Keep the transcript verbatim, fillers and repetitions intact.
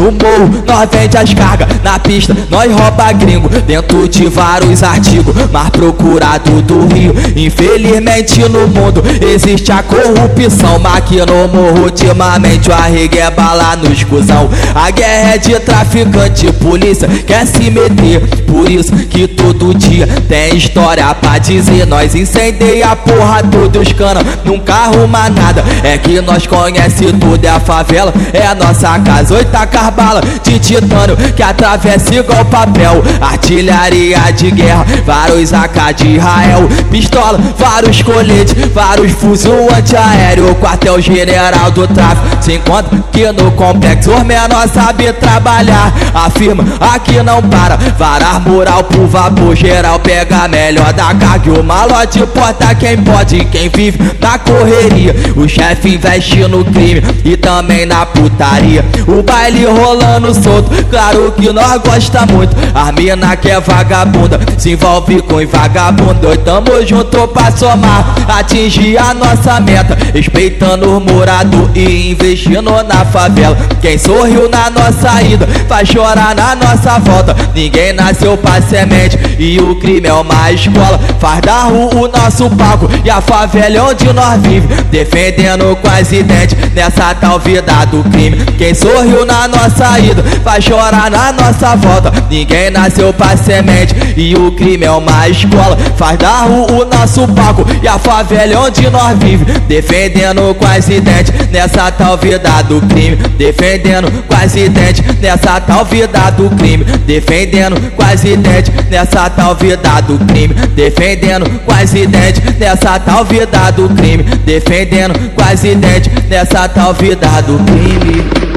no morro nós vende as cargas, na pista nós rouba gringo, dentro de vários artigos mais procurado do Rio. Infelizmente no mundo existe a corrupção, mas aqui no morro ultimamente o arregue é bala nos cuzão. A guerra é de traficante, polícia quer se meter, por isso que todo dia tem história pra dizer. Nós incendeia a porra toda, os cana nunca arruma nada, é que nós conhece tudo, é a favela, é a nossa casa. Oita carbala de titânio que atravessa igual papel, artilharia de guerra, vários A K de Israel, pistola, vários coletes, vários fuzil antiaéreo, quartel general do tráfico se encontra aqui no complexo. Os menor sabe trabalhar, afirma aqui não para, varar moral pro vapor geral, pega a melhor da carga, o malote porta quem pode, quem vive na correria. O chefe investe no crime e também na putaria, o baile rolando solto, claro que nós gosta muito. A mina que é vagabunda se envolve com vagabundo, tamo junto pra somar, atingir a nossa meta, respeitando os moradores e investindo na favela. Quem sorriu na nossa ida vai chorar na nossa volta, ninguém nasceu pra semente e o crime é uma escola, faz da rua o nosso palco e a favela é onde nós vive, defendendo com as dentes nessa tal vida do crime. Quem sorriu na nossa ida vai chorar na nossa volta, ninguém nasceu pra semente e o crime é uma escola, faz da rua o nosso palco e a favela é onde nós vive, defendendo com as dentes nessa tal vida do crime, defendendo com as dentes nessa tal vida do crime, defendendo com as dentes nessa tal vida do crime, defendendo com as dentes nessa tal vida do crime, defendendo com as dentes nessa tal vida do crime.